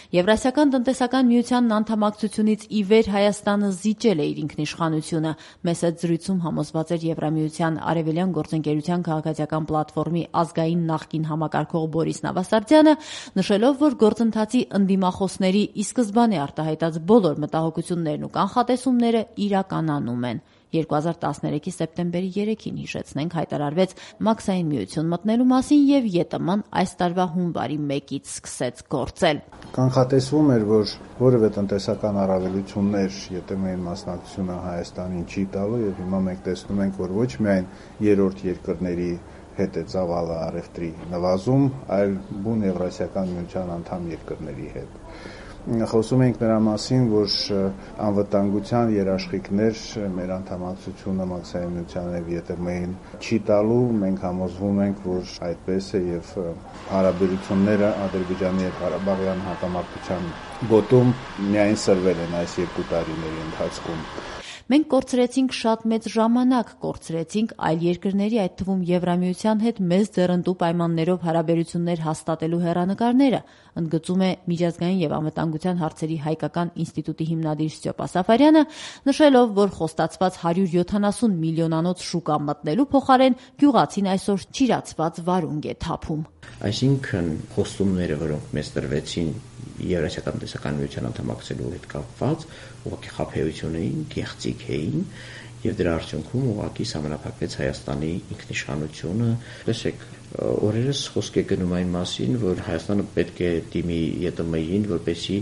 Եվրասիական տնտեսական միությանն անդամակցությունից ի վեր Հայաստանը զիջել է իր ինքնիշխանությունը։ Մեծ այդ զրույցում համոզված էր Եվրամիության Արևելյան գործընկերության քաղաքացիական պլատֆորմի ազգային նախկին համակարգող Բորիս Նավասարդյանը, նշելով, որ գործընթացի ընդդիմախոսների ի սկզբանե արտահայտած բոլոր մտահոգություններն ու կանխատեսումները իրականանում են։ 2013-ի սեպտեմբերի 3-ին հիշեցնենք հայտարարվեց Մաքսային միություն մտնելու մասին եւ ԵՏՄ-ն այս տարվա հունվարի 1-ից սկսեց գործել։ Կանխատեսվում էր, որ որևէ տնտեսական առավելություններ ԵՏՄ-ին մասնակցությունը Հայաստանին չի տալու եւ հիմա մենք տեսնում ենք, որ ոչ միայն երրորդ երկրների հետ է ծավալը առևտրի նվազում, այլ բուն Եվրասիական միության անդամ երկրների հետ։ Խոսում ենք նրա մասին, որ անվտանգության երաշխիքներ մեր անդամակցությունը Մաքսային միության եւ ԵՏՄ-ին չի տալու, մենք համոզվում ենք, որ այդպես է եւ հարաբերությունները Ադրբեջանի եւ Ղարաբաղյան հակամարտության գոտում միայն սրվել են այս 2 տարիների ընթացքում։ Մենք կորցրեցինք շատ մեծ ժամանակ, կորցրեցինք այլ երկրների, այդ թվում Եվրամիության հետ մեծ ձեռնտու պայմաններով հարաբերություններ հաստատելու հեռանկարները, ընդգծում է Միջազգային եւ անվտանգության հարցերի հայկական ինստիտուտի հիմնադիր Ստյոպա Սաֆարյանը, նշելով, որ խոստացված 170 միլիոնանոց շուկա մտնելու փոխարեն գյուղացին այսօր ճիրացված վարունգ է թափում։ Այսինքն խոստումները, որոնք մեզ տրվեցին Եվրասիական տնտեսական միության անդամակցելու հետ կապված, ուղղակի խաբեություն էին, գեղձիկ էին եւ դրա արդյունքում ուղղակի սահմանափակվեց Հայաստանի ինքնիշխանությունը։ Տեսեք, օրերս խոսք է գնում այն մասին, որ Հայաստանը պետք է դիմի ԵՏՄ-ին, որպեսզի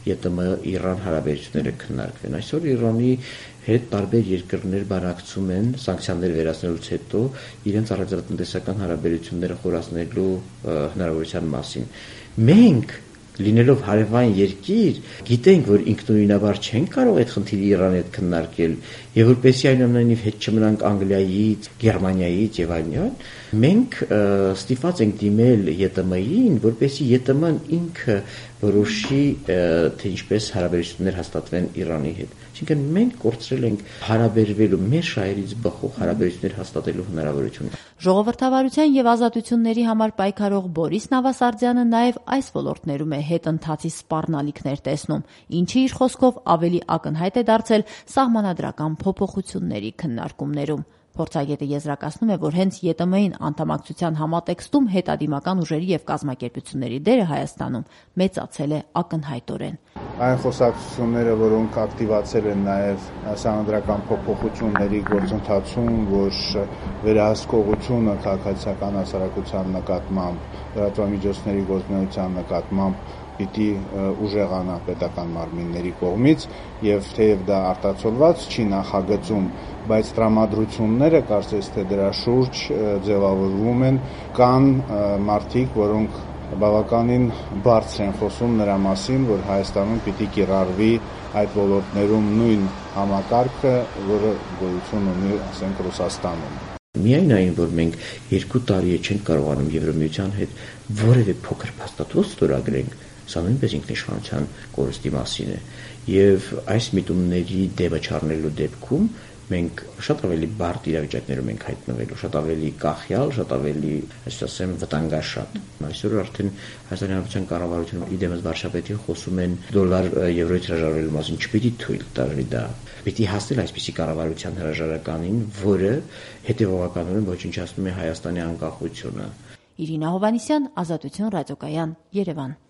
ԵՏՄ-Իրան հարաբերությունները քննարկվեն։ Այսօր Իրանի հետ տարբեր երկրներ բանակցում են սանկցիաներ վերացնելուց հետո իրենց առևտրատնտեսական հարաբերությունները խորացնելու հնարավորության մասին։ Մենք լինելով հարևան երկիր, գիտենք, որ ինքնուրույնաբար չենք կարող այդ խնդիրը Իրանի հետ քննարկել, եւ որպեսզի այնուամենայնիվ հետ չմնանք Անգլիայից, Գերմանիայից եւ այլն, մենք ստիպված ենք դիմել ԵՏՄ-ին, որպեսզի ԵՏՄ-ն ինքը որոշի, թե ինչպես հարաբերություններ հաստատվեն Իրանի հետ։ Այսինքն մենք կորցրել ենք հարաբերվելու մեր շահերից բխող հարաբերություններ հաստատելու հնարավորությունը։ Ժողովրդավարության եւ ազատությունների համար պայքարող Բորիս Նավասարդյանը նաեւ այս ոլորտներում է հետընթացի սպառնալիքներ տեսնում, ինչը իր խոսքով ավելի ակնհայտ է դարձել սահմանադրական փոփոխությունների քննարկումներում։ Փորձագետը եզրակացնում է, որ հենց ԵՏՄ-ին անդամակցության համատեքստում հետադիմական ուժերի եւ կազմակերպությունների դերը Հայաստանում մեծացել է ակնհայտորեն։ Այն խոսակցությունները, որոնք ակտիվացել են նաեւ սահմանադրական փոփոխությունների գործընթացում, որ վերահսկողությունը քաղաքացիական հասարակության նկատմամբ, լրատվամիջոցների գործունեության նկատմամբ պիտի ուժեղանա պետական մարմինների կողմից եւ թեև դա արտացոլված չի նախագծում, բայց տրամադրությունները կարծես թե դրա շուրջ ձևավորվում են, կան մարդիկ, որոնք բավականին բարձր են խոսում նրա մասին, որ Հայաստանում պիտի կիրառվի այդ ոլորտներում նույն համակարգը, որը գոյություն ունի, ասենք, Ռուսաստանում։ Միայն այն, որ մենք 2 տարի չենք կարողանում Եվրամիության հետ որևէ փոքր փաստաթուղթ ստորագրենք, սա նույնպես ինքնիշխանության կորստի մասին է, եւ այս միտումների դեպը չառնելու դեպքում մենք շատ ավելի բարդ իրավիճակներում ենք հայտնվելու, շատ ավելի կախյալ, շատ ավելի, ասեմ, վտանգաշատ։ Այսօր արդեն Հայաստանի Հանրապետության կառավարությունը իդեմս վարչապետին խոսում են $-եվրոյից հրաժարվելու մասին, չպիտի թույլ տալի դա։ Պիտի հասնել այսպիսի կառավարության հրաժարականին, որը հետևողականորեն ոչնչացնում է Հայաստանի անկախությունը։ Իրինա Հովհաննիսյան, Ազատություն ռադիոկայան, Երևան։